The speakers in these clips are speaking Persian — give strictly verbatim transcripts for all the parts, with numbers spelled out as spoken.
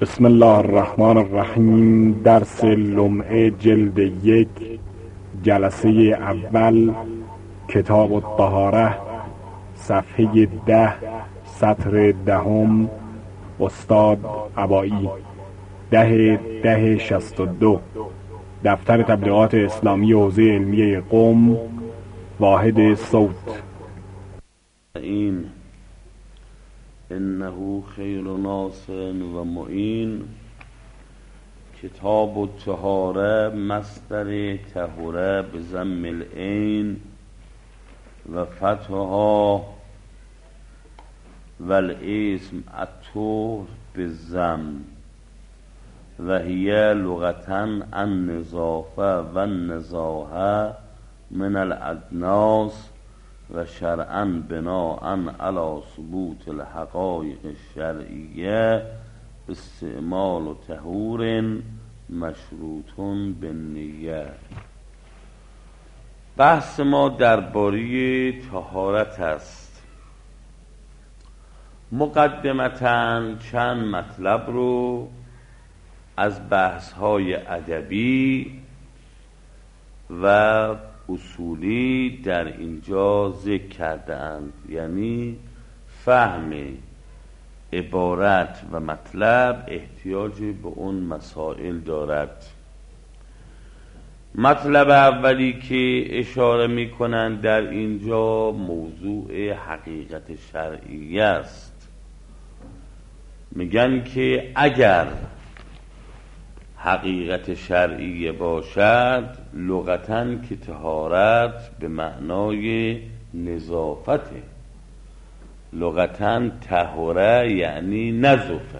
بسم الله الرحمن الرحیم. درس لمعه جلد یک، جلسه اول، کتاب الطهاره، صفحه ده، سطر دهم، استاد عبایی، ده ده شصت و دو، دفتر تبلیغات اسلامی حوزه علمیه قم، واحد صوت. این انه خیر ناصر و معین. کتاب الطهاره مصدر طهوره به ضم العین و فتحها و الاسم الطهر به ضم و هی لغتا النظافه و النزاهه من الادناس و شرعاً بناءً علی ثبوت الحقایق الشرعیه استعمال طهور مشروط بالنیه. بحث ما درباره طهارت است. مقدمتاً چند مطلب رو از بحث‌های ادبی و اصولی در اینجا ذکر کرده اند، یعنی فهم عبارت و مطلب احتیاج به اون مسائل دارد. مطلب اولی که اشاره می کنند در اینجا موضوع حقیقت شرعی است. میگن که اگر حقیقت شرعی باشد لغتاً که طهارت به معنای نظافته، لغتاً طهوره یعنی نظافه،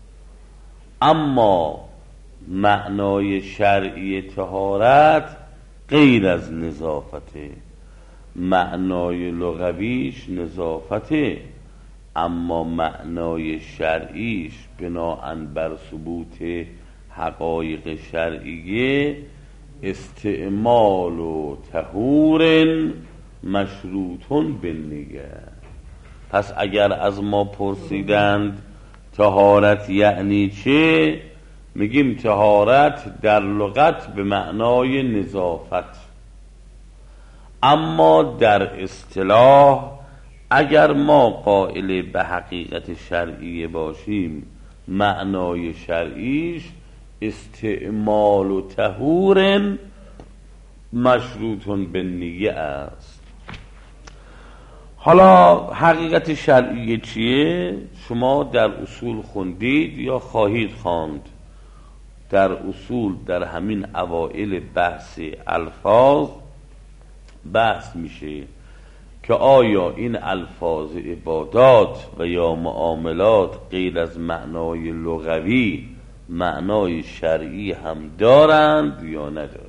اما معنای شرعی طهارت غیر از نظافته. معنای لغویش نظافته، اما معنای شرعیش بناءً بر ثبوت حقایق شرعیه استعمال و طهور مشروطون بالنیه. پس اگر از ما پرسیدند طهارت یعنی چه، میگیم طهارت در لغت به معنای نظافت، اما در اصطلاح اگر ما قائل به حقیقت شرعیه باشیم معنای شرعیش استعمال و طهور مشروطون به نیه است. حالا حقیقت شرعی چیه؟ شما در اصول خوندید یا خواهید خواند. در اصول در همین اوائل بحث الفاظ بحث میشه که آیا این الفاظ عبادات و یا معاملات غیر از معنای لغوی معنای شرعی هم دارند یا ندارند.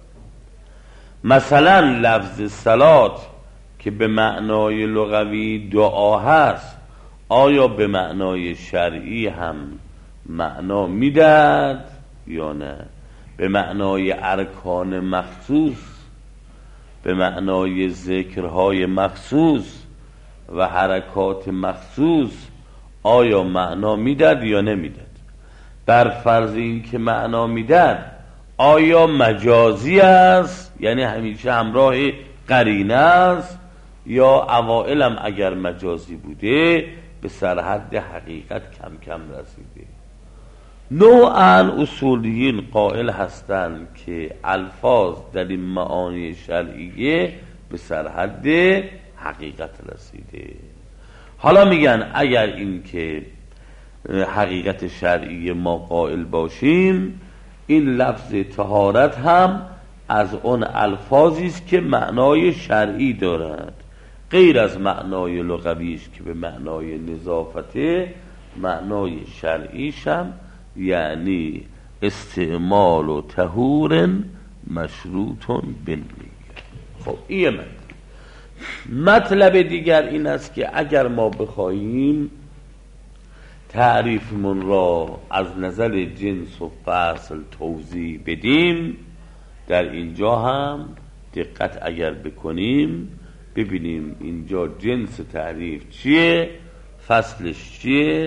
مثلا لفظ صلات که به معنای لغوی دعا هست، آیا به معنای شرعی هم معنا میدهد یا نه؟ به معنای ارکان مخصوص، به معنای ذکرهای مخصوص و حرکات مخصوص آیا معنا میدهد یا نمیدهد؟ بر فرض این که معنا میدهد آیا مجازی است، یعنی همیشه همراه قرینه است، یا اوائلم اگر مجازی بوده به سرحد حقیقت کم کم رسیده؟ نوعاً اصولیین قائل هستند که الفاظ در این معانی شرعیه به سرحد حقیقت رسیده. حالا میگن اگر این که حقیقت شرعی ما قائل باشیم، این لفظ طهارت هم از اون الفاظی است که معنای شرعی دارد، غیر از معنای لغویش که به معنای نظافته. معنای شرعیش هم یعنی استعمال و طهور مشروطون بالنیه. خب این مطلب. مطلب دیگر این است که اگر ما بخواهیم تعریفمون را از نظر جنس و فصل توضیح بدیم، در اینجا هم دقت اگر بکنیم ببینیم اینجا جنس تعریف چیه، فصلش چیه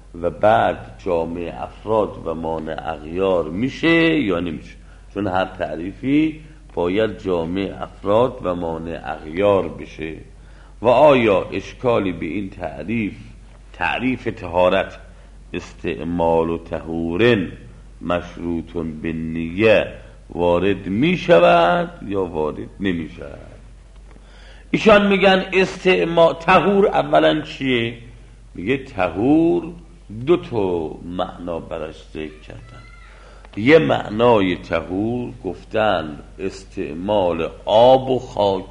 و بعد جامع افراد و مانع اغیار میشه یا نمیشه؟ چون هر تعریفی باید جامع افراد و مانع اغیار بشه. و آیا اشکالی به این تعریف، تعریف طهارت استعمال و طهورن مشروطون به نیه، وارد می شود یا وارد نمی شود؟ ایشان میگن استعمال طهور اولا چیه؟ میگه طهور دو تا معنا براش ذکر کردن. یه معنای طهور گفتن استعمال آب و خاک.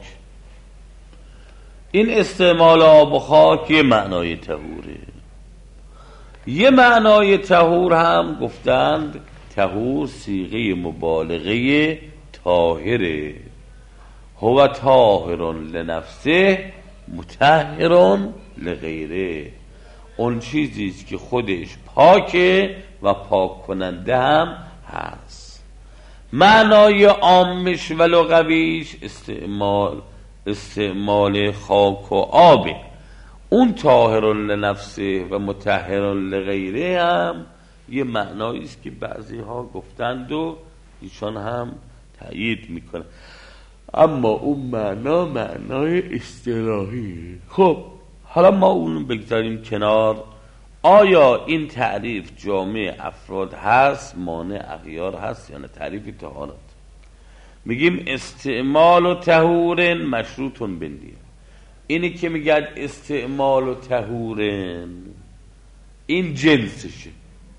این استعمال آب و خاک یه معنای طهوره. یه معنای طهور هم گفتند طهور صیغه مبالغه طاهره. هو طاهر لنفسه مطهر لغیره. اون چیزیست که خودش پاکه و پاک کننده هم هست. معنای عامش و لغویش استعمال استعمال خاک و آبه. اون طاهر لنفسه و مطهر لغیره هم یه معنایی است که بعضی ها گفتند و ایشان هم تایید میکنن، اما اون معنا معنای اصطلاحی. خب حالا ما اون بگذاریم کنار. آیا این تعریف جامع افراد هست، مانع اغیار هست یا نه؟ تعریف طهارت میگیم استعمال و طهورن مشروطون بندیم. اینی که میگه استعمال و طهورن این جنسشه.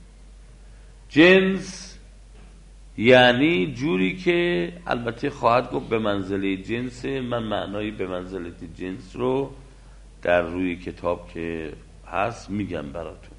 جنس یعنی جوری که البته خواهد گفت به منزله جنس. من معنای به منزله جنس رو در روی کتاب که هست میگم براتون.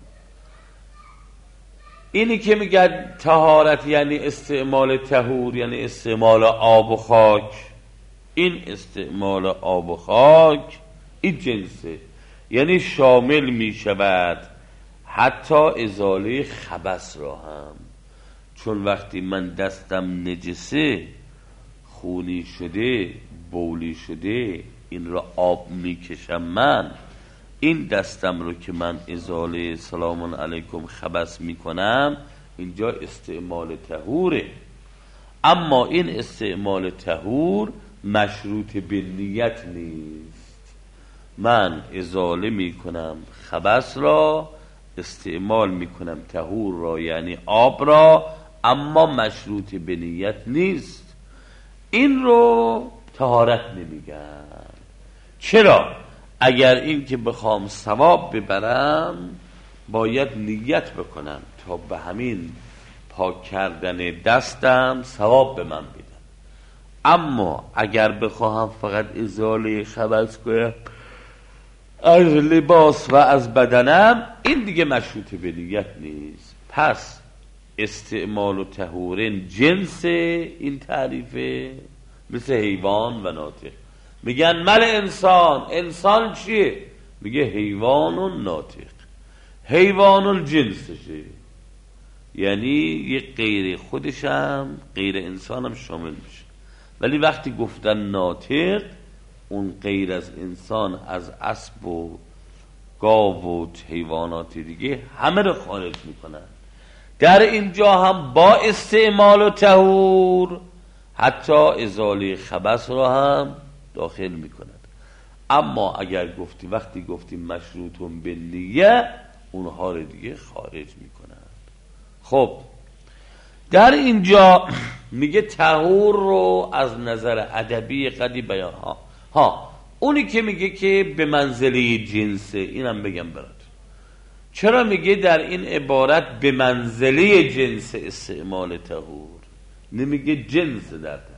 اینی که میگه طهارت یعنی استعمال طهور، یعنی استعمال آب و خاک. این استعمال آب و خاک این جنسه، یعنی شامل میشود حتی ازاله خبث را هم. چون وقتی من دستم نجسه، خونی شده، بولی شده، این را آب میکشم، من این دستم رو که من ازاله سلام علیکم خبث میکنم، اینجا استعمال طهوره. اما این استعمال طهور مشروط به نیت نیست. من ازاله میکنم خبث را، استعمال میکنم طهور را یعنی آب را، اما مشروط به نیت نیست. این رو طهارت نمیگن. چرا؟ اگر این که بخوام ثواب ببرم باید نیت بکنم تا به همین پاک کردن دستم ثواب به من بدن. اما اگر بخواهم فقط ازاله خبث کنم از لباس و از بدنم، این دیگه مشروط به نیت نیست. پس استعمال و طهورن جنس این تعریفه، مثل حیوان و ناطق. میگن مل انسان، انسان چیه؟ میگه حیوان و ناطق. حیوان الجنسشه، یعنی یه غیر خودشم، غیر انسانم شامل میشه. ولی وقتی گفتن ناطق، اون غیر از انسان، از اسب و گاو و حیوانات دیگه همه رو خارج میکنن. در اینجا هم با استعمال و طهور حتی ازاله خبث رو هم داخل میکند. اما اگر گفتی وقتی گفتی مشروطون به نیه، اونها رو دیگه خارج میکنند. خب در اینجا میگه طهور رو از نظر ادبی قدی بیان ها ها اونی که میگه که به منزله جنسه، اینم بگم برات. چرا میگه در این عبارت به منزله جنس استعمال طهور، نمیگه جنس در تعریف؟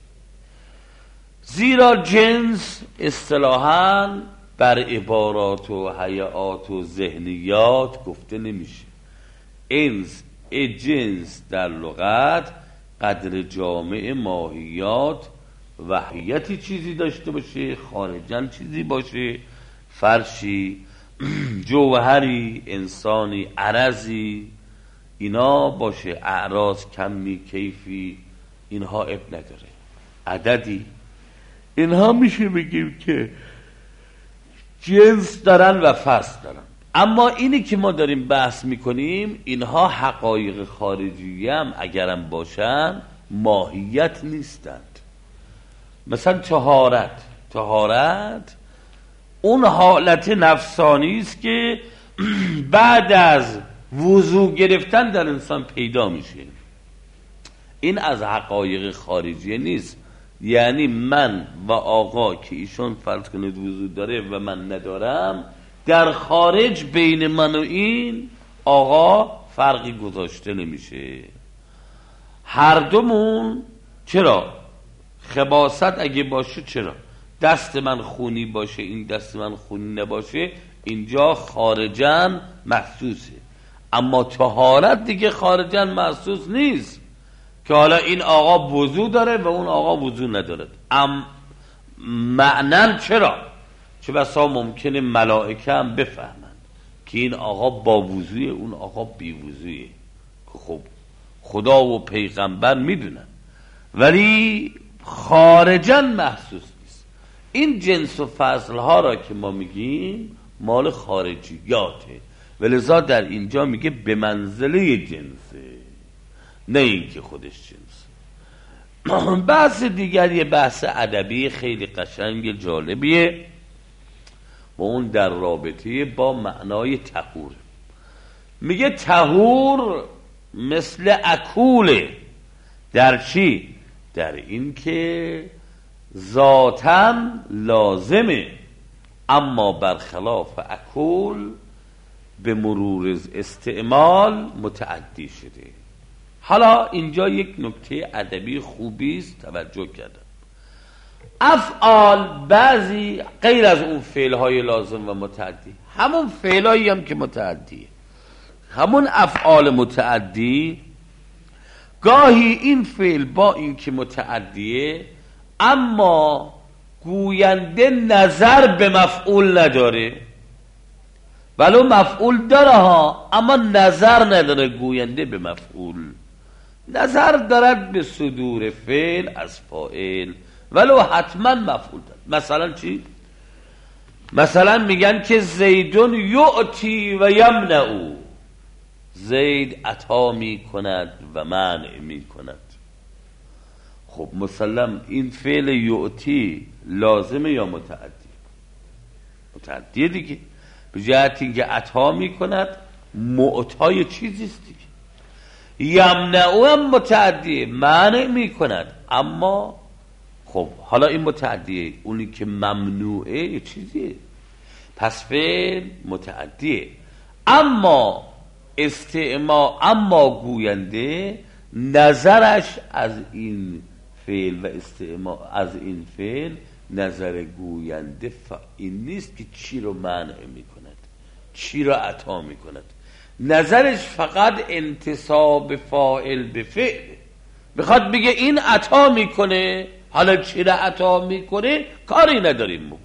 زیرا جنس اصطلاحاً بر عبارات و هیئات و ذهنیات گفته نمیشه. انس جنس در لغت قدر جامع ماهیات و هیئتی چیزی داشته باشه، خارجاً چیزی باشه، فرشی، جوهری، انسانی، عرضی، اینا باشه. اعراض، کمی، کیفی، اینها اب نداره. عددی، اینها میشه بگیم که جنس دارن و فصل دارن. اما اینی که ما داریم بحث میکنیم اینها حقایق خارجی هم اگرم باشن ماهیت نیستند. مثلا طهارت طهارت اون حالت نفسانی است که بعد از وضو گرفتن در انسان پیدا میشه. این از حقایق خارجی نیست. یعنی من و آقا که ایشون فرض کنید وضو داره و من ندارم، در خارج بین من و این آقا فرقی گذاشته نمیشه. هر دومون چرا خباثت اگه باشه، چرا دست من خونی باشه این دست من خونی نباشه، اینجا خارجن محسوسه. اما طهارت دیگه خارجن محسوس نیست که حالا این آقا وضو داره و اون آقا وضو نداره. ام معنن چرا؟ چه بسا ممکنه ملائکه هم بفهمن که این آقا با وضوی اون آقا بی وضویه، که خب خدا و پیغمبر میدونن، ولی خارجن محسوس نیست. این جنس و فضل ها را که ما میگیم مال خارجیاته، ولذا در اینجا میگه به منزله جنسه، نه این که خودش جنسه. بحث دیگر یه بحث ادبی خیلی قشنگ جالبیه و اون در رابطه با معنای طهور. میگه طهور مثل اکوله. در چی؟ در این که ذاتاً لازمه، اما برخلاف اکول به مرور استعمال متعدی شده. حالا اینجا یک نکته ادبی خوبی است توجه کردم. افعال بعضی غیر از اون فعلهای لازم و متعدی، همون فعلهایی هم که متعدیه، همون افعال متعدی، گاهی این فعل با این که متعدیه اما گوینده نظر به مفعول نداره، ولو مفعول داره ها، اما نظر نداره گوینده به مفعول، نظر دارد به صدور فعل از فاعل، ولو حتما مفعول دارد. مثلا چی؟ مثلا میگن که زیدون یعطی و یمنعو، زید عطا می کند و منع می کند. خب مسلم این فعل یعطی لازمه یا متعدی؟ متعدیه دیگه، به جهت اینکه عطا می کند معطای چیزیست دیگه. یمنعو هم متعدیه، منع می کند، اما خب حالا این متعدیه، اونی که ممنوعه یه چیزیه، پس فعل متعدیه، اما استعمال، اما گوینده نظرش از این فعل و استعمال از این فعل، نظر گوینده این نیست که چی رو منع می کند چی رو عطا می کند، نظرش فقط انتصاب فاعل به فعل. بخواد بگه این عطا میکنه، حالا چی رو عطا میکنه کاری نداریم بگو،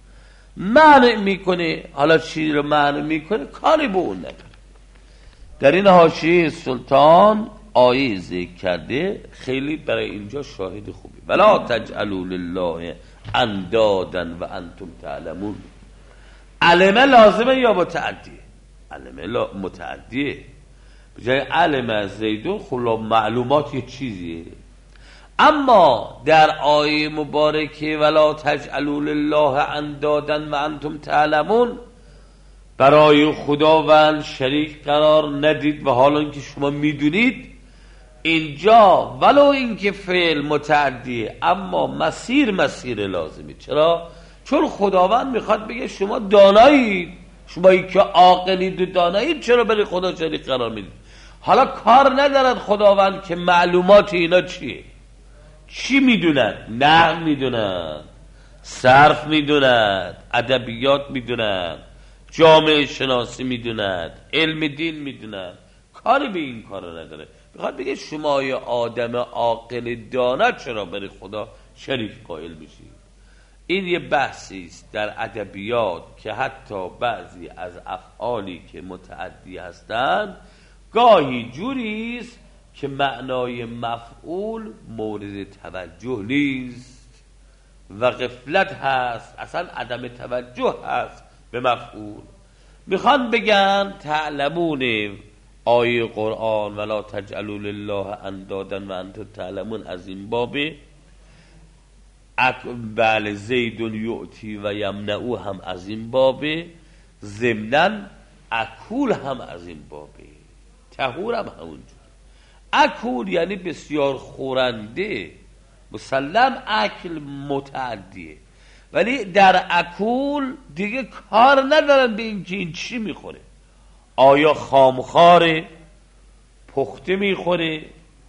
منع میکنه، حالا چی رو منع میکنه کاری به اون نداریم. در این حاشیه سلطان آیه ذکر کرده، خیلی برای اینجا شاهد خوبی. ولا تجعلوا لله اندادا و انتم تعلمون. علمه لازمه یا متعدیه؟ علمه متعدیه. بجای علم زیدون خلا معلومات یه چیزیه، اما در آیه مبارکه ولا تجعلوا لله اندادا و انتم تعلمون، برای خداوند شریک قرار ندید و حالا اینکه شما میدونید. اینجا ولو اینکه فعل متعدیه اما مسیر مسیر لازمی. چرا؟ چون خداوند میخواد بگه شما دانایید، شمایی که عاقلید و دانایید، چرا برای خدا شریک قرار میدید؟ حالا کار ندارد خداوند که معلومات اینا چیه، چی میدونن؟ نحو میدونن، صرف میدونن، ادبیات میدونن، جامعه شناسی میدونن، علم دین میدونن، کاری به این کارا نداره. میخواد بگه شما یه آدم عاقل دانا چرا برای خدا شریک قائل بشید؟ این یه بحثی است در ادبیات که حتی بعضی از افعالی که متعدی هستند گاهی جوری است که معنای مفعول مورد توجه نیست و غفلت هست، اصلا عدم توجه هست به مفعول. میخوان بگن تعلمون آیه قرآن ولا تجعلوا لله اندادا و انتم تعلمون از این بابه، بله زید یعطی و یمنعو هم از این بابه، ضمناً اکول هم از این بابه، طهور هم همونجور. اکول یعنی بسیار خورنده، مسلم اکل متعدیه، ولی در اکول دیگه کار ندارن به اینکه این چی میخوره، آیا خامخاره، پخته میخوره،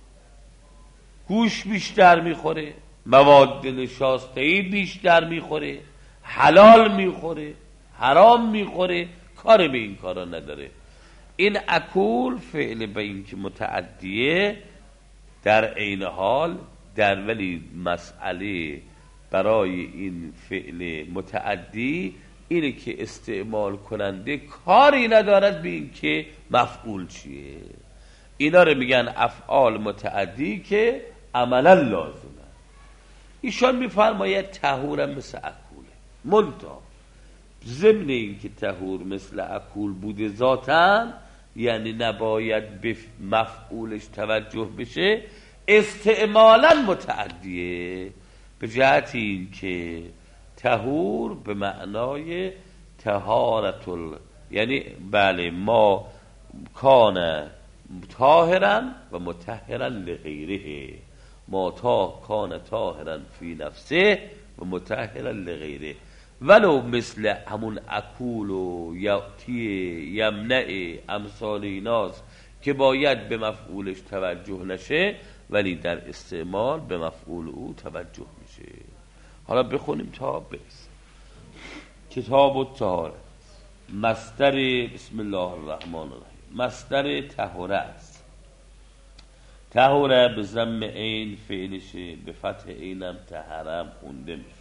گوش بیشتر میخوره، مواد نشاسته‌ای بیشتر میخوره، حلال میخوره، حرام میخوره، کار به این کارا نداره. این اکول فعل به این که متعدیه در عین حال در ولی مسئله برای این فعل متعدی اینه که استعمال کننده کاری ندارد به این که مفعول چیه. اینا رو میگن افعال متعدی که عملا لازمه. ایشان میفرماید طهورم مثل اکوله، منتها ضمن این که طهور مثل اکول بوده ذاتاً، یعنی نباید به مفعولش توجه بشه، استعمالا متعدیه، به جهت این که طهور به معنای طهارت ال... یعنی بله ما کان طاهرا و مطهرا لغیره، ما تا کان طاهرا فی نفسه و مطهرا لغیره، ولو مثل همون اکول و یعطی یمنع امثال ایناست که باید به مفعولش توجه نشه ولی در استعمال به مفعول او توجه میشه. حالا بخونیم تا برسیم. کتاب الطهارة، مصدر بسم الله الرحمن الرحیم، مصدر طهوره است. طهوره به ضم عین فعلشه، به فتح عینم طهرم خونده میشه.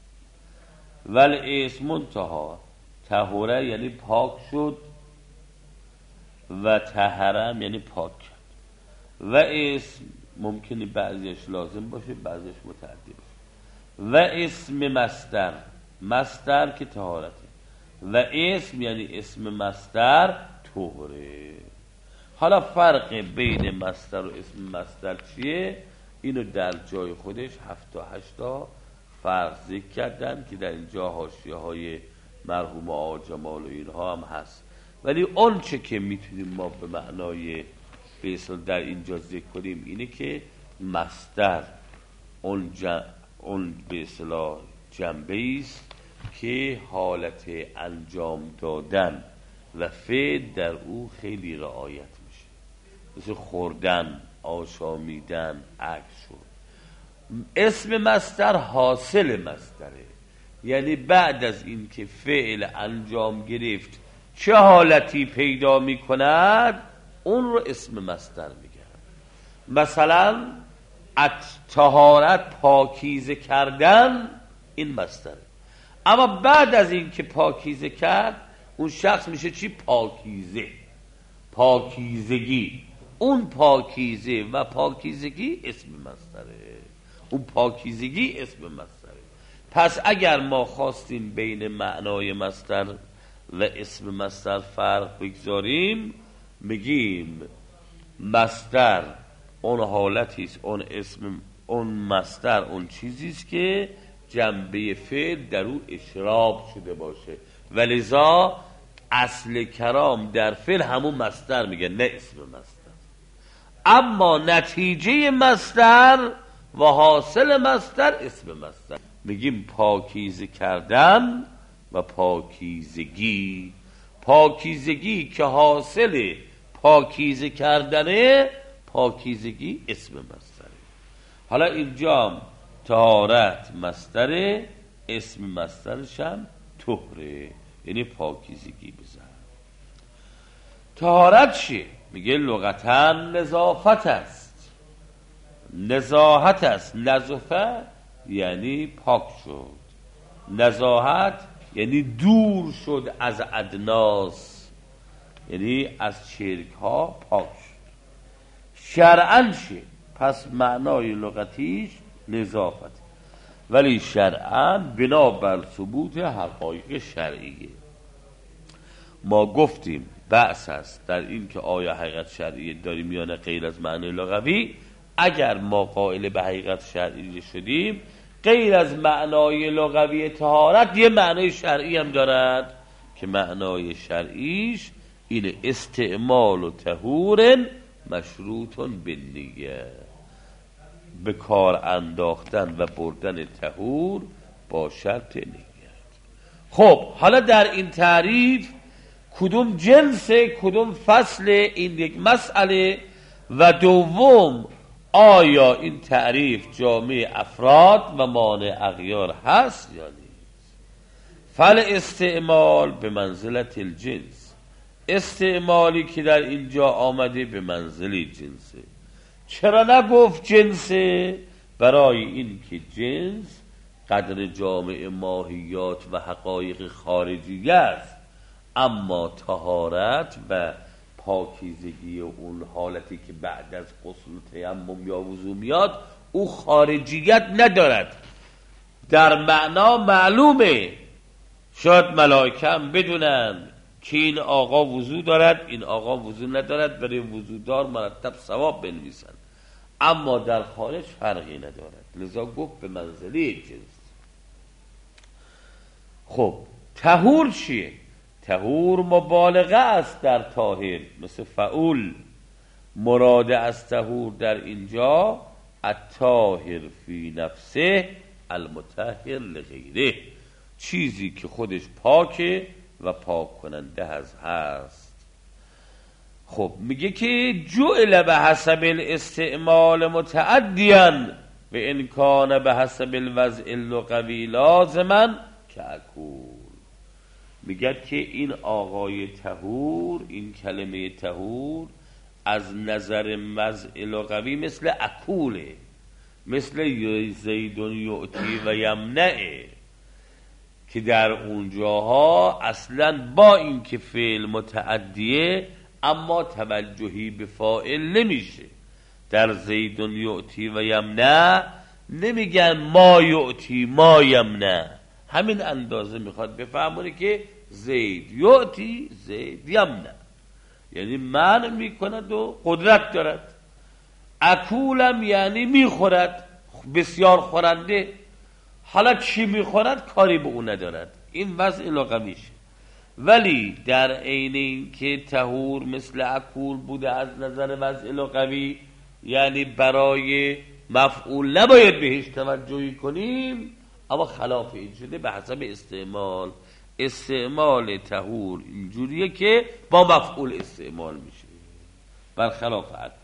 ولی اسم منتها طهوره یعنی پاک شد و طهرم یعنی پاک کرد. و اسم ممکنه بعضیش لازم باشه بعضیش متعدی باشه. و اسم مصدر، مصدر که طهارته، و اسم یعنی اسم مصدر طهوره. حالا فرق بین مصدر و اسم مصدر چیه؟ اینو در جای خودش هفت تا هشت تا فرق ذکر کردن که در اینجا حاشیه های مرحوم آقا جمال و اینها هم هست، ولی اون چه که میتونیم ما به معنای بیسل در اینجا ذکر کنیم اینه که مصدر اون, جن... اون به اصطلاح جنبه است که حالت انجام دادن و فعل در او خیلی رعایت میشه، مثل خوردن، آشامیدن، عکس شد. اسم مصدر حاصل مصدره، یعنی بعد از این که فعل انجام گرفت چه حالتی پیدا میکند اون رو اسم مصدر میگن. مثلا طهارت پاکیزه کردن این مصدره، اما بعد از این که پاکیزه کرد اون شخص میشه چی؟ پاکیزه، پاکیزگی. اون پاکیزه و پاکیزگی اسم مصدره، اون پاکیزگی اسم مصدره. پس اگر ما خواستیم بین معنای مصدر و اسم مصدر فرق بگذاریم، میگیم مصدر اون حالتی است، اون اسم، اون مصدر اون چیزی است که جنبه فعل در او اشراب شده باشه، ولذا اصل کرام در فعل همون مصدر میگه، نه اسم مصدر. اما نتیجه مصدر و حاصل مصدر اسم مصدر. میگیم پاکیزه کردن و پاکیزگی. پاکیزگی که حاصل پاکیزه کردنه، پاکیزگی اسم مصدره. حالا اینجا طهارت مصدره، اسم مصدرش هم طهره، یعنی پاکیزگی بزن. طهارت چیه؟ میگه لغتا نظافت است، نزاهت است. نظافه یعنی پاک شد، نزاهت یعنی دور شد از ادناس، یعنی از چرک ها پاک شد. شرعاً چیه؟ پس معنای لغتیش نظافت، ولی شرعاً بنا بر ثبوت حقایق شرعیه. ما گفتیم بحث هست در این که آیا حقیقت شرعی داریم یا نه غیر از معنای لغوی. اگر ما قائل به حقیقت شرعی شدیم، غیر از معنای لغوی طهارت یه معنای شرعی هم دارد که معنای شرعیش این استعمال و طهور مشروطون بالنیه، به کار انداختن و بردن طهور با شرط نیت. خب حالا در این تعریف کدوم جنس کدوم فصل این یک مسئله، و دوم آیا این تعریف جامع افراد و مانع اغیار هست یا نیست. فل استعمال به منزلت الجنس، استعمالی که در اینجا آمده به منزله جنسه. چرا نگفت جنسه؟ برای این که جنس قدر جامع ماهیات و حقایق خارجی است، اما طهارت و پاکیزگی اون حالتی که بعد از غسل و تیمم یا وضو میاد او خارجیت ندارد. در معنا معلومه، شاید ملائکه هم بدونن که این آقا وضو دارد، این آقا وضو ندارد، برای وضودار مرتب ثواب بنویسن، اما در خارج فرقی ندارد. لذا گفت به منزله جنس. خب طهور چیه؟ طهور مبالغه است در طاهر، مثل فعول. مراد از طهور در اینجا الطاهر فی نفسه المطهر لغیره، چیزی که خودش پاکه و پاک کننده از هست. خب میگه که جعل به حسب الاستعمال متعدیاً و ان کان به حسب الوضع اللغوی لازما که اکول. میگه که این آقای طهور، این کلمه طهور از نظر وضع لغوی مثل اکوله، مثل زیدون یعطی و یمنعه، که در اونجاها اصلا با این که فعل متعدیه اما توجهی به فاعل نمیشه. در زیدون یعطی و یمنع نمیگن ما یعطی ما یمنع، همین اندازه میخواد بفهمونه که زید یعطی زید یمنع، یعنی منع میکند و قدرت دارد. اکولم یعنی میخورد، بسیار خورنده. حالا چی میخورد کاری به اون ندارد، این وضع لغویشه. ولی در عین این که طهور مثل اکول بوده از نظر وضع لغوی، یعنی برای مفعول نباید بهش توجهی کنیم، اما خلاف این شده به حسب استعمال. استعمال طهور اینجوریه که با مفعول استعمال میشه، برخلاف اکول.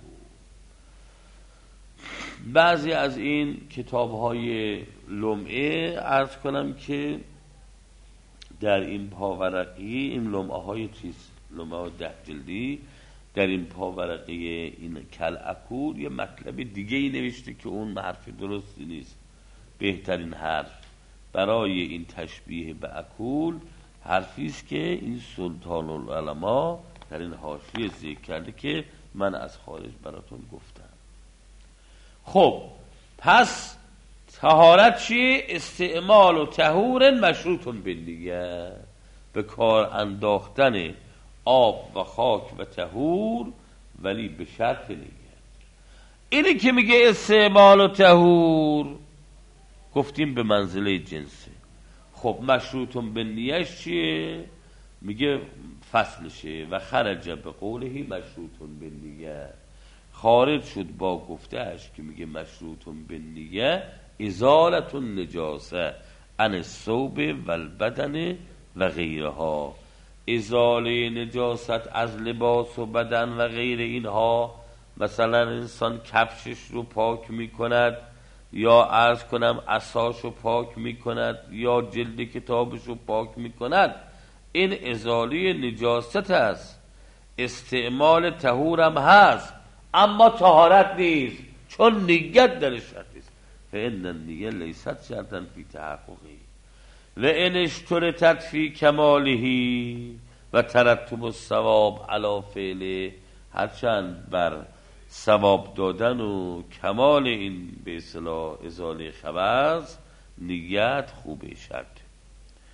بعضی از این کتاب‌های لمعه عرض کنم که در این پاورقی، این لمعه های چیز، لمعه های ده جلدی، در این پاورقی این کل اکول یه مطلب دیگه ای نوشته که اون حرف درستی نیست. بهترین حرف برای این تشبیه به اکول حرفیست که این سلطان العلماء در این حاشیه ذکر کرده که من از خارج براتون گفتم. خب پس طهارت چیه؟ استعمال و طهور مشروطون بالنیه، به کار انداختن آب و خاک و طهور، ولی به شرط نیت. اینی که میگه استعمال و طهور گفتیم به منزله جنسه. خب مشروطون بالنیهش چیه؟ میگه فصلشه و خرج به قوله مشروطون بالنیه، خارج شد با گفتهش که میگه مشروطون بالنیه ازالت النجاسه عن الثوب و البدن و غیرها، ازاله نجاست از لباس و بدن و غیر اینها. مثلا انسان کفشش رو پاک میکند، یا عرض کنم عصاش رو پاک میکند، یا جلد کتابش رو پاک میکند، این ازاله نجاست است. استعمال طهور هم هست اما طهارت نیست، چون نیت در شرط است. فإن النیه لیست شرطا فی تحققی و ان اشترطت فی کمالهی و ترتب الثواب علی فعله. هرچند بر ثواب دادن و کمال این به اصطلاح ازاله خبث نیت خوبه شرط.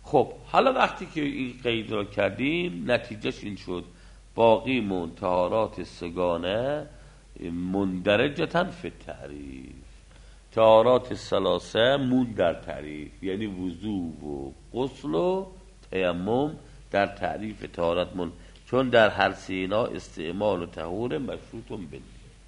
خب حالا وقتی که این قید را کردیم نتیجهش این شد باقی مون طهارات سگانه مندرجتاً فی التعریف، طهارات ثلاثه مون در تعریف، یعنی وضو و غسل و تیمم در تعریف طهارت مون، چون در هر سینا استعمال و طهور مشروط به.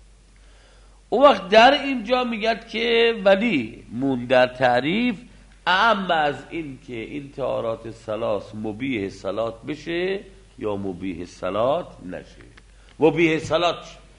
اون وقت در اینجا میگد که ولی مون در تعریف اما از این که این طهارات ثلاث مبیح صلات بشه یا مبیح صلات نشه. مبیح صلات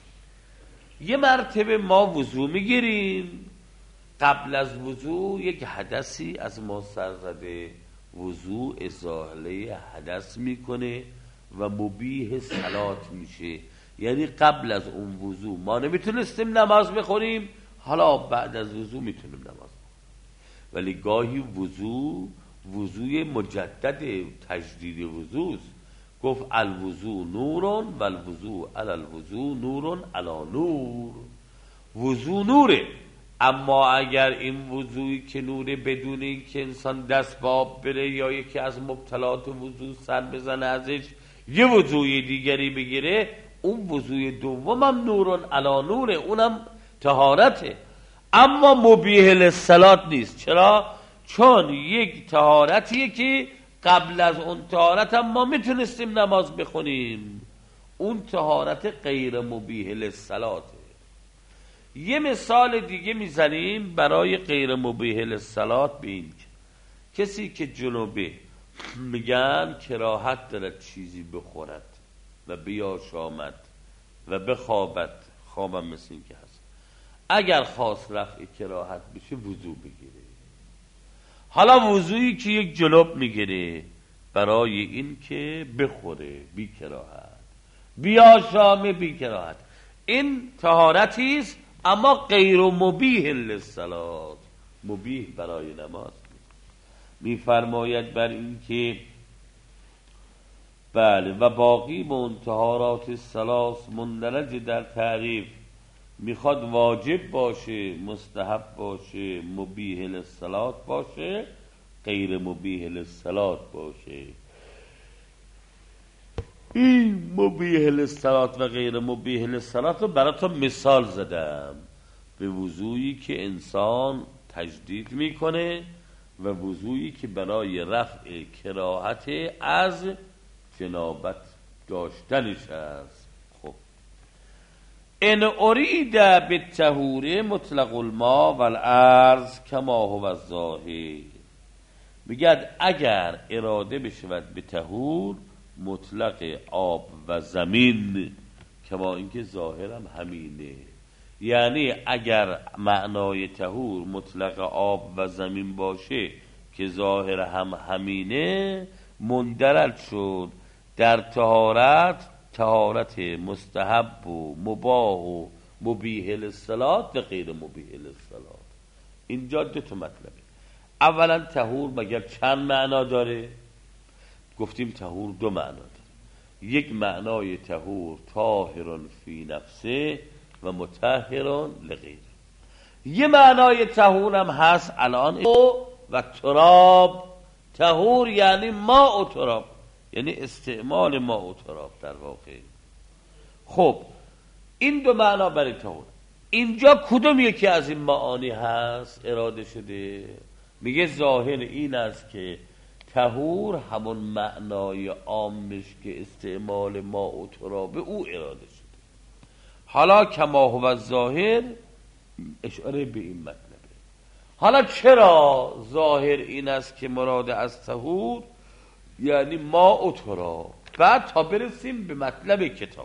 یه مرتبه ما وضو میگیریم، قبل از وضو یک حدثی از ما سر زده، وضو ازاله حدث میکنه و مبیح صلات میشه، یعنی قبل از اون وضو ما نمیتونستیم نماز بخونیم، حالا بعد از وضو میتونیم نماز بخونیم. ولی گاهی وضو وضوی مجدد تجدید وضوست، گفت الوضو نورون و الوضو علی الوضو نورون علی نور. وضو نوره، اما اگر این وضویی که نوره بدون این که انسان دست باب بره یا یکی از مبتلات وضو سر بزنه ازش یه وضوی دیگری بگیره، اون وضوی دوم هم نورون علی نوره، اونم طهارته، اما مبیح للصلات نیست. چرا؟ چون یک طهارتیه که قبل از اون طهارت هم ما میتونستیم نماز بخونیم، اون طهارت غیر مبیح للصلاته. یه مثال دیگه میزنیم برای غیر مبیح للصلات به این کسی که جنوبه، میگن کراهت دارد چیزی بخورد و بیاشامد و بخوابد، خوابم مثل این که هست، اگر خواست رفع کراهت بشه وضو بگیره. حالا وضویی که یک جنوب میگیره برای این که بخوره بی کراهت، بیاشامه بی کراهت، این طهارتی است اما غیر مبیح للصلات، مبیح برای نماز. میفرماید بر این که بله و باقی من طهارات ثلاث مندرج در تعریف، میخواد واجب باشه، مستحب باشه، مبیح للصلات باشه، غیر مبیح للصلات باشه. این مبیح للصلات و غیر مبیح للصلات رو براتون مثال زدم، به وضویی که انسان تجدید میکنه و وضویی که برای رفع کراهت از جنابت داشتنش است. خب ان ارید بالطهور مطلق الماء والارض کما هو الظاهر، میگد اگر اراده بشود به طهور مطلق آب و زمین، کما اینکه ظاهرم همینه، یعنی اگر معنای طهور مطلق آب و زمین باشه که ظاهر هم همینه، مندرج شد در طهارت، طهارت مستحب و مباح و مبیح للصلات و غیر مبیح للصلات. اینجا دو تا مطلبه. اولا طهور مگر چند معنا داره؟ گفتیم طهور دو معنا داره. یک معنای طهور طاهر فی نفسه و مطهر لغیره. یه معنای طهور هم هست الان و تراب. طهور یعنی ماء و تراب، یعنی استعمال ماء و تراب در واقع. خب این دو معنا برای طهور. اینجا کدوم یکی از این معانی هست اراده شده؟ میگه ظاهر این است که طهور همون معنای عامش که استعمال ماء و تراب او اراده شده. حالا کما هو الظاهر اشاره به این مطلبه. حالا چرا ظاهر این است که مراد از طهور یعنی ماء و تراب؟ بعد تا برسیم به مطلب کتاب،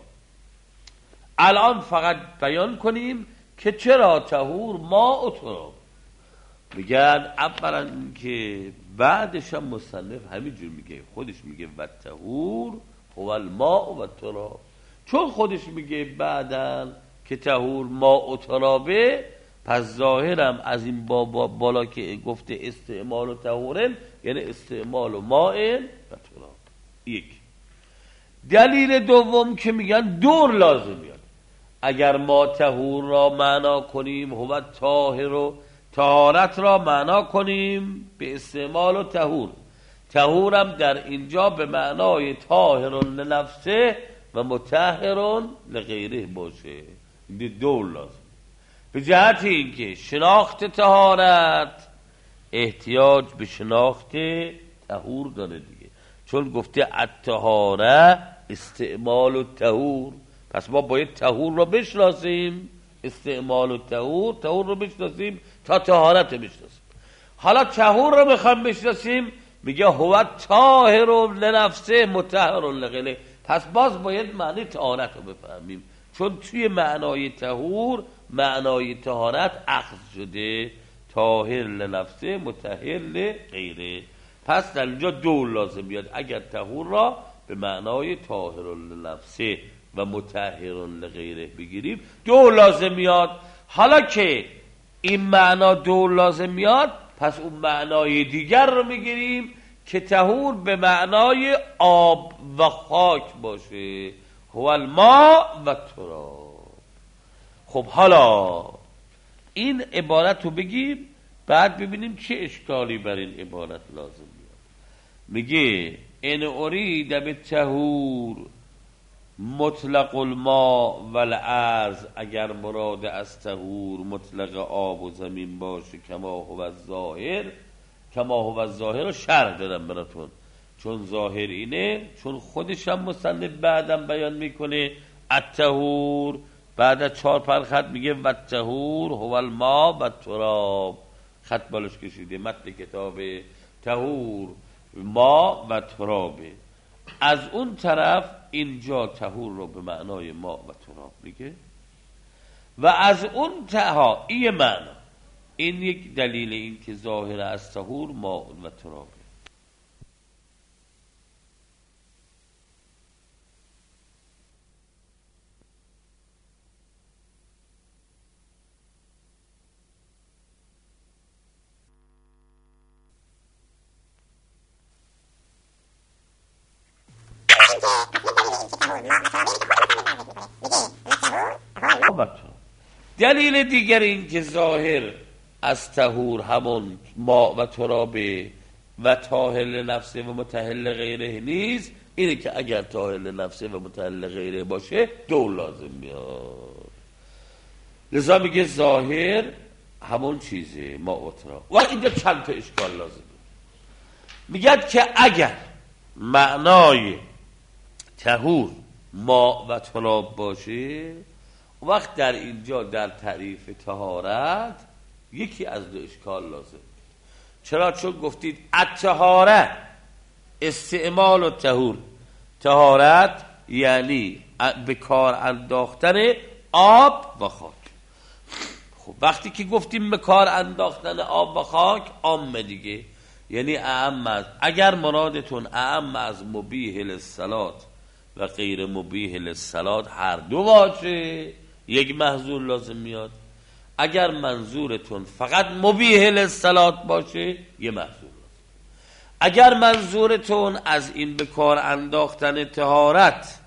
الان فقط بیان کنیم که چرا طهور ماء و تراب. میگن اولا که بعدش هم مصنف همینجور میگه، خودش میگه و طهور هو الماء و تراب، چون خودش میگه بعدن که طهور ماء و ترابه، پس ظاهرم از این بابا بالا که گفته استعمال و طهورن یعنی استعمال و ماء و تراب. یک دلیل دوم که میگن دور لازم میاد. اگر ما طهور را معنا کنیم هو طاهر و طهارت را معنا کنیم به استعمال و طهور، طهورم در اینجا به معنای طاهر لنفسه و مطهر لغیره باشه. دو لازم به جهت اینکه شناخت طهارت احتیاج به شناخت طهور داره دیگه، چون گفته الطهاره استعمال الطهور، پس ما باید طهور رو بشناسیم، استعمال الطهور، طهور رو بشناسیم تا طهارت رو بشناسیم. حالا طهور رو بخوام بشناسیم میگه هو طاهر لنفسه مطهر لغیره، پس باز باید معنی طهارت رو بفهمیم، چون توی معنای طهور معنای طهارت اخذ شده، طاهر لنفسه مطهر لغیره. پس در اینجا دو لازم میاد، اگر طهور را به معنای طاهر لنفسه و مطهر لغیره بگیریم دو لازم میاد. حالا که این معنا دو لازم میاد، پس اون معنای دیگر رو میگیریم که طهور به معنای آب و خاک باشه، هو الماء و تراب. خب حالا این عبارت رو بگیم، بعد ببینیم چه اشکالی بر این عبارت لازم میاد. میگه ان ارید به طهور مطلق الماء والارض، اگر مراد از طهور مطلق آب و زمین باشه، کما هو الظاهر، کما هو الظاهر رو شرح دادم براتون، چون ظاهر اینه، چون خودش هم مصنف بعدم بیان میکنه الطهور بعد از چهار پنج خط میگه و الطهور هو الماء و تراب، خط بالش کشیده متن کتاب طهور ما و ترابه. از اون طرف اینجا طهور رو به معنای ما و تراب میگه و از اون تها این معنا، این یک دلیل این که ظاهر از طهور ما و ترابه. دلیل دیگر این که ظاهر از طهور همون ما و ترابه و طاهر لنفسه و مطهر لغیره نیست، اینه که اگر طاهر لنفسه و مطهر لغیره باشه دو لازم میاد. لذا میگه ظاهر همون چیزه ما و تراب. و اینجا چند تا اشکال لازم میگه که اگر معنای طهور ما و تراب باشه، وقت در اینجا در تعریف طهارت یکی از دو اشکال لازم. چرا؟ چون گفتید الطهاره استعمال و طهور، طهارت یعنی به کار انداختن آب و خاک. خب وقتی که گفتیم به کار انداختن آب و خاک عام دیگه، یعنی اعم از، اگر مرادتون اعم از مبیح للصلات و غیر مبیح للصلات هر دو باشه یک محظور لازم میاد. اگر منظورتون فقط مبیح للصلات باشه یه محظور لازم. اگر منظورتون از این به کار انداختن طهارت،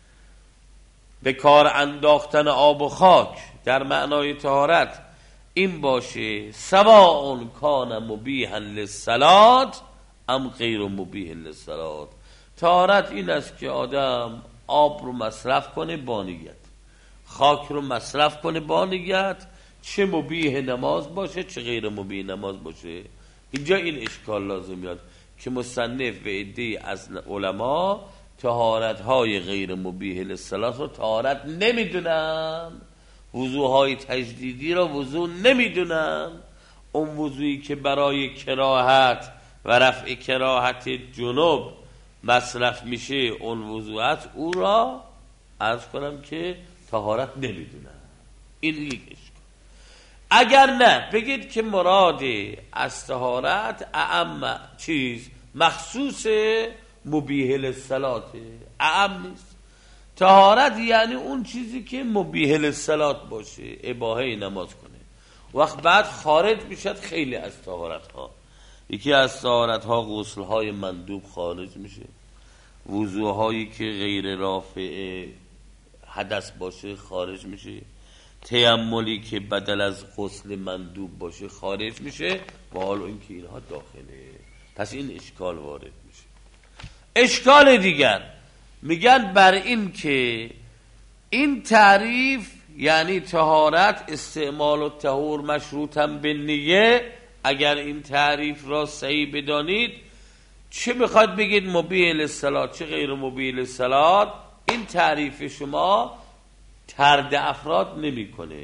به کار انداختن آب و خاک در معنای طهارت این باشه سواء کان مبیحا للصلات ام غیر مبیح للصلات، طهارت این است که آدم آب رو مصرف کنه با نیت، خاک رو مصرف کنه با نیت، چه مبیح نماز باشه چه غیر مبیح نماز باشه. اینجا این اشکال لازم میاد که مصنف و عده‌ای از علما طهارت های غیر مبیح للصلات رو طهارت نمیدونن، وضوهای تجدیدی رو وضو نمیدونن. اون وضویی که برای کراهت و رفع کراهت جنوب مصرف میشه، اون وضوعات او را عرض کنم که طهارت نمیدونن. این یک اشکال. اگر نه بگید که مراد از طهارت اعم چیز مخصوص مبیح للصلات، اعم نیست. طهارت یعنی اون چیزی که مبیح للصلات باشه، اباحه نماز کنه، وقت بعد خارج میشد خیلی از طهارت ها. یکی از طهارت ها غسل های مندوب خارج میشه، وضوهایی که غیر رافع حدث باشه خارج میشه، تیملی که بدل از غسل مندوب باشه خارج میشه، و حالا اینکه اینها داخله. پس این اشکال وارد میشه. اشکال دیگر میگن بر این که این تعریف یعنی طهارت استعمال و طهور مشروطم به نیه، اگر این تعریف را صحیح بدانید چه میخواد بگید مبیح للصلاة چه غیر مبیح للصلاة، این تعریف شما طرد افراد نمیکنه،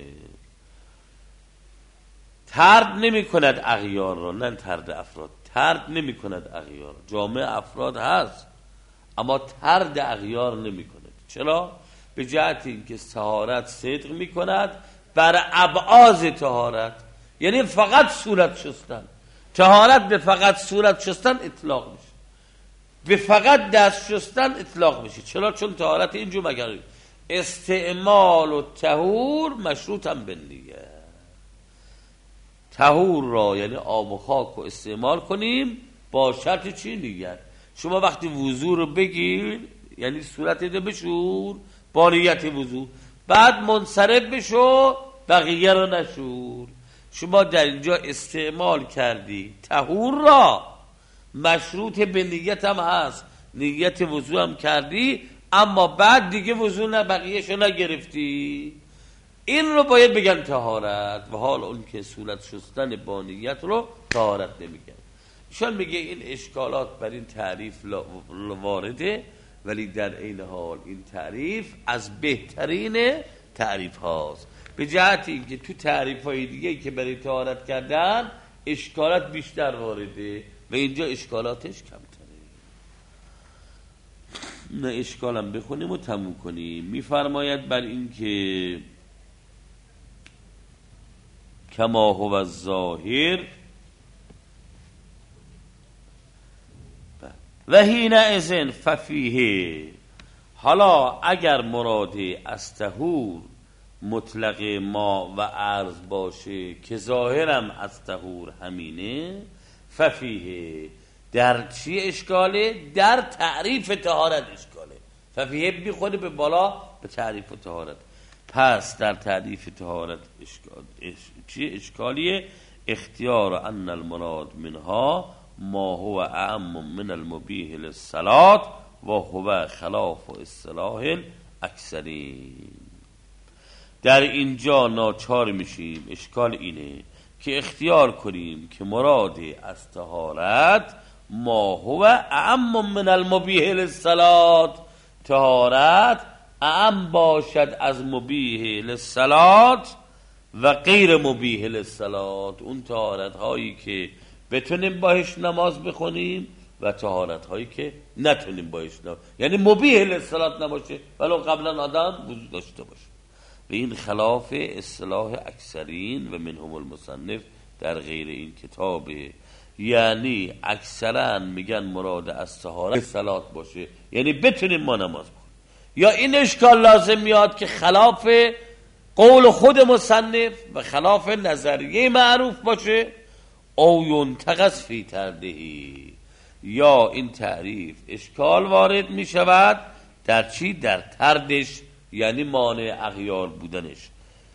طرد نمی کند اغیار را، نه طرد افراد، طرد نمی کند اغیار، جامعه افراد هست اما طرد اغیار نمی کند. چرا؟ به جهت اینکه طهارت صدق می کند بر ابعاض طهارت، یعنی فقط صورت شستن، طهارت به فقط صورت شستن اطلاق میشه، به فقط دست شستن اطلاق میشه. چرا؟ چون طهارت اینجور مگر استعمال و طهور مشروط هم به نیه، طهور را یعنی آب و خاک رو استعمال کنیم با شرط چی؟ نیت. شما وقتی وضو رو بگیر یعنی صورت رو بشور با نیت وضو، بعد منصرف بشو بقیه رو نشور. شما در اینجا استعمال کردی طهور را، مشروط به نیت هم هست، نیت وضو هم کردی اما بعد دیگه وضو نه بقیهشو نگرفتی، این رو باید بگن طهارت. و حال اون که صورت شستن با نیت رو طهارت نمیگن. ایشان میگه این اشکالات بر این تعریف وارده، ولی در این حال این تعریف از بهترین تعریف هاست، به جهت اینکه تو تعریف های دیگه که برای طهارت کردن اشکالات بیشتر وارده و اینجا اشکالاتش کمتره. نه اشکالم بخونیم و تموم کنیم. میفرماید بر این که کما هو الظاهر و حینئذ ففیه، حالا اگر مراد از طهور مطلق ما و عرض باشه که ظاهرم از طهور همینه، ففیه در چی اشکاله؟ در تعریف طهارت اشکاله. ففیه بی خود به بالا به تعریف طهارت، پس در تعریف طهارت اشکال اش... چی اشکالیه؟ اختیار ان المراد منها ما هو اعم من المبیح للصلاة و هو خلاف اصطلاح اکثرین. در اینجا ناچار میشیم، اشکال اینه که اختیار کنیم که مراد از طهارت ما هو اعم من المبیح للصلاة، طهارت اعم باشد از مبیح للصلاة و غیر مبیح للصلاة، اون طهارت هایی که بتونیم باش نماز بخونیم و طهارت هایی که نتونیم باش نماز، یعنی مبیح للصلاة نباشه ولو قبلا آدم وضو داشته باشه. و این خلاف اصطلاح اکثرین و منهم المصنف در غیر این کتابه، یعنی اکثرا میگن مراد از طهارت صلات باشه یعنی بتونیم ما نماز بخونیم. یا این اشکال لازم میاد که خلاف قول خود مصنف و خلاف نظریه معروف باشه، او ینتقص فی تردهی، یا این تعریف اشکال وارد می شود در چی؟ در تردش، یعنی مانع اغیار بودنش.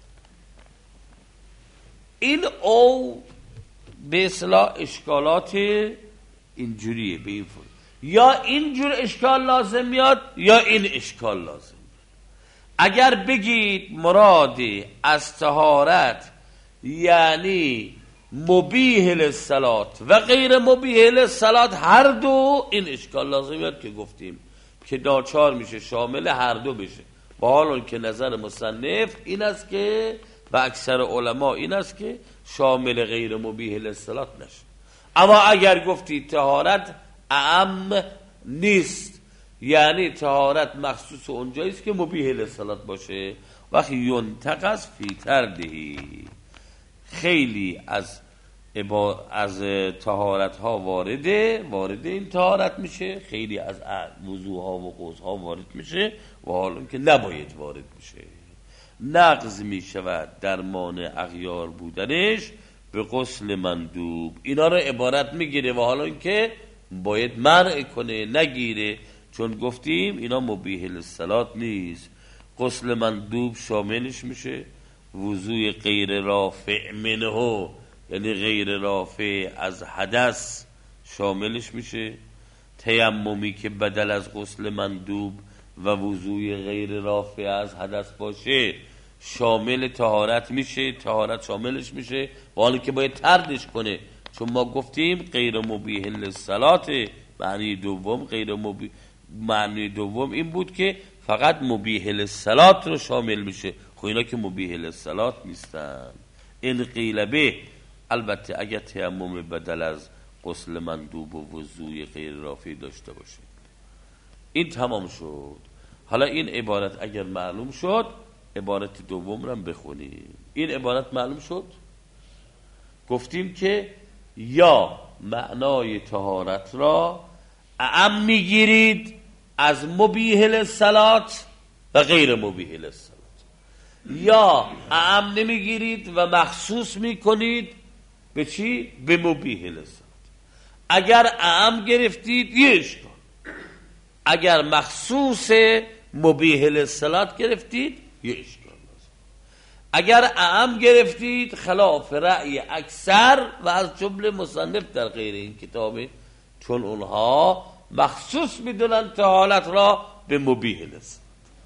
این او به اصطلاح اشکالات اینجوریه، به این فرم یا اینجور اشکال لازم میاد یا این اشکال لازم میاد. اگر بگید مراد از طهارت یعنی مبیح للصلاة و غیر مبیح للصلاة هر دو، این اشکال لازم میاد که گفتیم که ناچار میشه شامل هر دو بشه. با حال که نظر مصنف این است که و اکثر علما این است که شامل غیر مبیح للصلاة نشه. اما اگر گفتی طهارت اعم نیست یعنی طهارت مخصوص اونجاییست که مبیح للصلاة باشه، وقتی ینتقص فی تردهی، خیلی از از طهارت ها وارده وارد این طهارت میشه، خیلی از وضوء ها و غسل ها وارد میشه و حالا که نباید وارد میشه. نقض میشود در مانع اغیار بودنش به غسل مندوب، اینا رو عبارت میگیره و حالا که باید منع کنه نگیره، چون گفتیم اینا مبیح للصلاة نیست. غسل مندوب شاملش میشه، وضوء غیر رافع منه یعنی غیر رافع از حدث شاملش میشه. تیممی که بدل از غسل مندوب و وضوی غیر رافع از حدث باشه شامل طهارت میشه، طهارت شاملش میشه، با حالی که باید تردش کنه، چون ما گفتیم غیر مبیح للصلاة. معنی دوم غیر مبیح، معنی دوم این بود که فقط مبیح للصلاة رو شامل میشه. خب اینا که مبیح للصلاة نیستن. این قیل به، البته اگر تیمم بدل از غسل مندوب و وضوی غیر رافع داشته باشه. این تمام شد. حالا این عبارت اگر معلوم شد، عبارت دوم رو هم بخونیم. این عبارت معلوم شد، گفتیم که یا معنای طهارت را اعم میگیرید از مبیح للصلاة و غیر مبیح للصلاة، یا اعم نمیگیرید و مخصوص میکنید به چی؟ به مبیح للصلاة. اگر اعم گرفتید یه اشکال، اگر مخصوص مبیح للصلاة گرفتید یه اشکال. اگر اعم گرفتید خلاف رأی اکثر و از جمله مصنف در غیر این کتابه، چون اونها مخصوص میدونن طهارت را به مبیح للصلاة.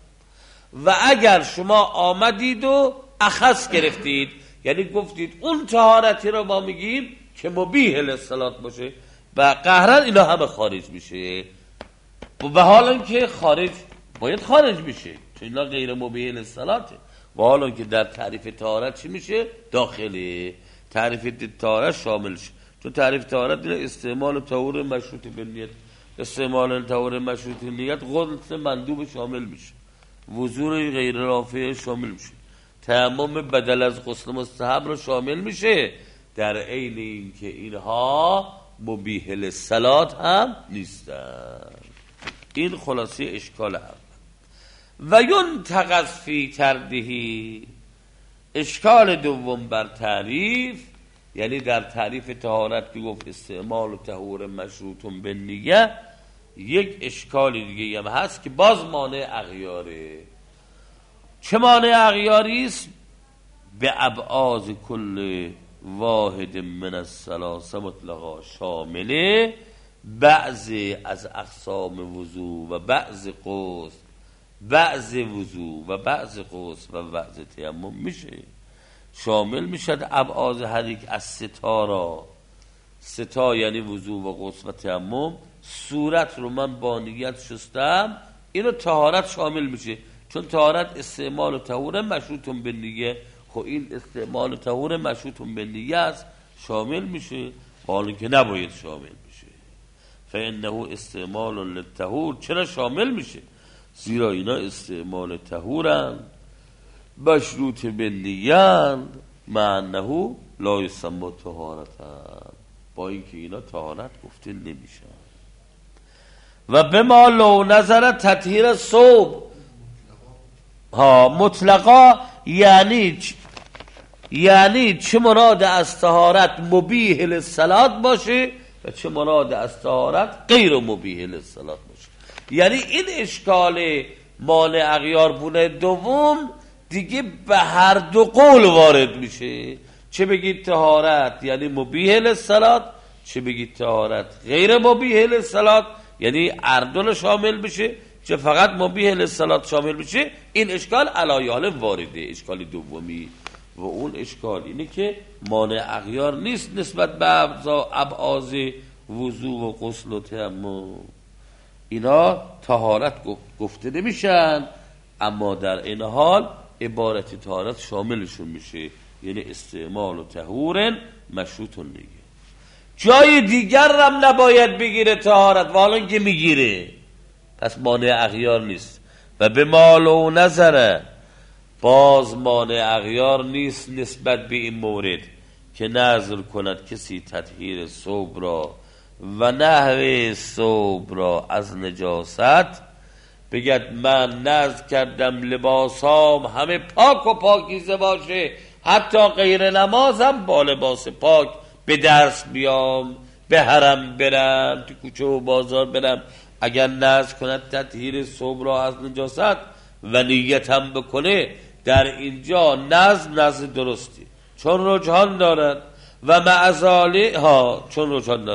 و اگر شما آمدید و اخص گرفتید، یعنی گفتید اون طهارتی را ما میگیم که مبیح للصلاة باشه، و قهرن اینا همه خارج میشه. و حالا که خارج باید خارج میشه، چون اینا غیر مبیح للصلاة. و حالا که در تعریف طهارت چی میشه؟ داخلی تعریف طهارت شامل شه. چون تعریف طهارت دیگه استعمال طهور مشروط به نیت، استعمال طهور مشروط به نیت غسل مندوب شامل میشه، وضوء غیر رافع شامل میشه، تیمم بدل از غسل مستحب رو شامل میشه، در عین این که اینها مبیح للصلاة هم نیستن. این خلاصه اشکال هم. و ینتقض فی تردهی، اشکال دوم بر تعریف، یعنی در تعریف طهارت که گفت استعمال و طهور مشروطون به نیه، یک اشکال دیگه هم هست که باز مانع اغیاره. چه مانع اغیاری است؟ به ابعاض کل واحد من الثلاثه مطلقا، شامله بعضی از اقسام وضو و بعض غسل، بعض وضو و بعض غسل و بعض تیمم میشه، شامل میشد ابعاض هر یک از ستا را. ستا یعنی وضو و غسل و تیمم. صورت رو من با نیت شستم، اینو طهارت شامل میشه، چون طهارت استعمال و طهور مشروطون به نیه. خب این استعمال و طهور مشروطون به نیه است، شامل میشه، حالا که نباید شامل میشه. فانه استعمال للطهور. چرا شامل میشه؟ زیرا اینا استعمال طهورند، مشروط به نیه‌اند، مع انه لا یسمى طهارتند، با اینکه اینا طهارت گفته نمیشن. و بما لو نظر تطهیر ثوب، ها مطلقا یعنی چ... یعنی چه مراد از طهارت مبیح للصلاة باشه و چه مراد از طهارت غیر مبیح للصلاة باشه. یعنی این اشکال مانع اغیار بونه دوم دیگه به هر دو قول وارد میشه. چه بگید طهارت یعنی مبیح للصلاة، چه بگید طهارت غیر مبیح للصلاة، یعنی اردل شامل بشه، چه فقط مبیح للصلاة شامل بشه. این اشکال علایال وارده. اشکال دومی و اون اشکال اینه که مانع اغیار نیست نسبت به ابعاض وضو و غسل و تیمم. اینا طهارت گفته نمیشن، اما در این حال عبارت طهارت شاملشون میشه، یعنی استعمال و طهور مشروطون دیگه. جای دیگر هم نباید بگیره طهارت، والا که میگیره، پس مانع اغیار نیست. و به مال و نظره، باز مانع اغیار نیست نسبت به این مورد که نظر کند کسی تطهیر ثوب را و نحوه ثوب را از نجاست، بگد من نظر کردم لباسام همه پاک و پاکیزه باشه، حتی غیر نمازم با لباس پاک به درس بیام، به حرم برم، تو کوچه و بازار برم. اگر نظر کند تطهیر ثوب را از نجاست و نیتم بکنه، در اینجا نظر نظر درستی، چون رجحان دارد و معزاله ها چون رجحان دارد.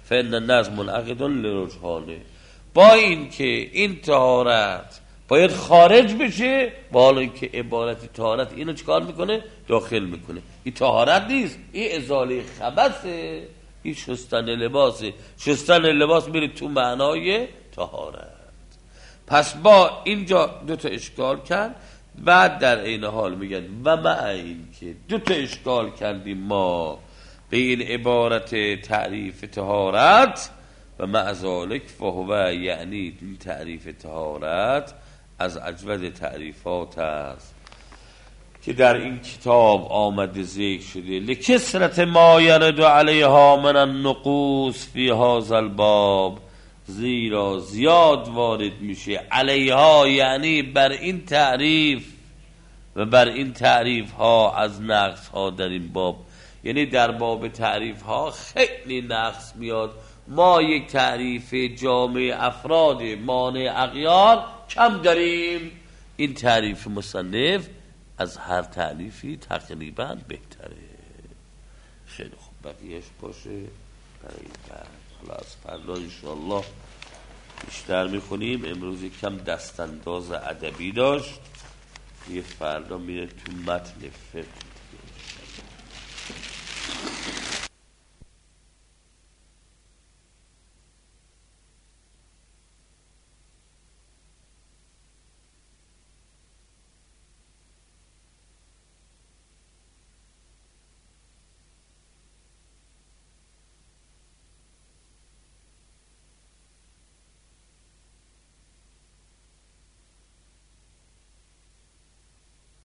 فإن الناس منعقد لرجحانه. با این که این طهارت باید خارج بشه، با حالا این که عبارت طهارت اینو چکار میکنه؟ داخل میکنه. این طهارت نیست، این ازاله خبثه، این شستن لباسه. شستن لباس میره تو معنای طهارت. پس با اینجا دو تا اشکال کرد. بعد در این حال میگن و مع این که دو تا اشکال کردیم ما به این عبارت تعریف طهارت، و مع ذالک فهو یعنی تعریف طهارت از اجود تعریفات است که در این کتاب آمده ذکر شده. لکثرت ما یرد علیها من النقوص فی هذا الباب، زیرا زیاد وارد میشه علیها، یعنی بر این تعریف و بر این تعریف ها از نقص ها در این باب. یعنی در باب تعریف ها خیلی نقص میاد. ما یک تعریف جامع افراد مانع اغیار کم داریم، این تعریف مصنف از هر تعریفی تقریبا بهتره. خیلی خوب، بقیهش باشه برای بعد. خلاص فردا انشاءالله بیشتر میخونیم. امروز کم دستانداز ادبی داشت، یه فردا میره تو متن فقه.